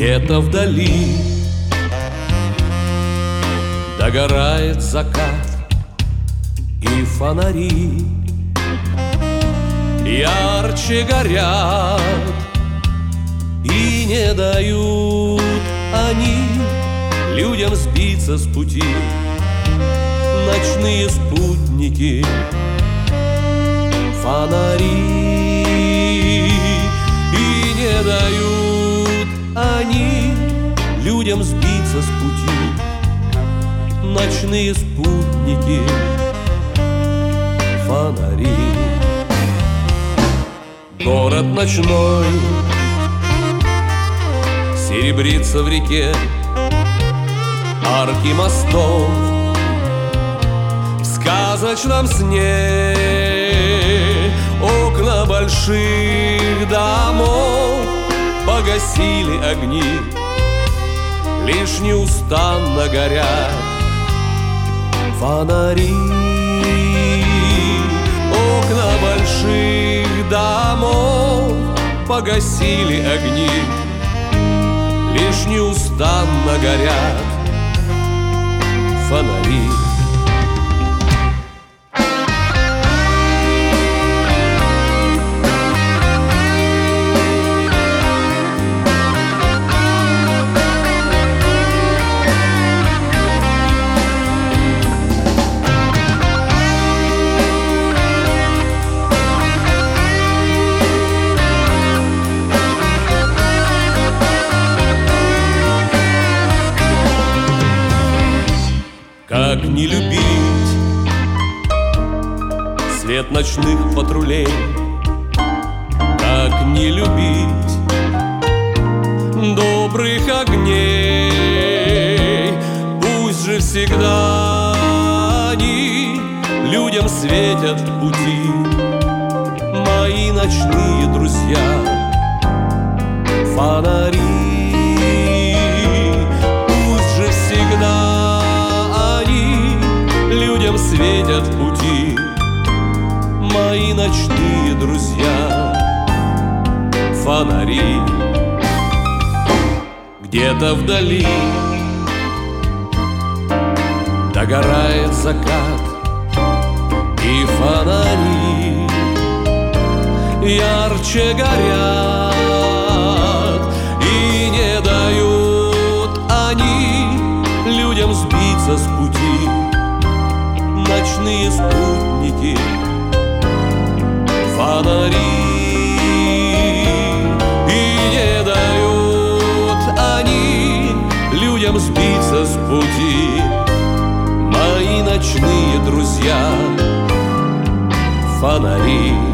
Где-то вдали догорает закат, и фонари ярче горят, и не дают они людям сбиться с пути. Ночные спутники, фонари, и не дают они людям сбиться с пути. Ночные спутники, фонари. Город ночной серебрится в реке, арки мостов в сказочном сне, окна больших домов погасили огни, лишь неустанно горят фонари. Окна больших домов погасили огни, лишь неустанно горят фонари. Как не любить свет ночных патрулей, как не любить добрых огней. Пусть же всегда они людям светят пути, мои ночные друзья, фонари. Пусть же всегда людям светят пути, мои ночные друзья, фонари. Где-то вдали догорает закат, и фонари ярче горят, и не дают они людям сбиться с пути. Ночные спутники, фонари, и не дают они людям сбиться с пути, мои ночные друзья, фонари.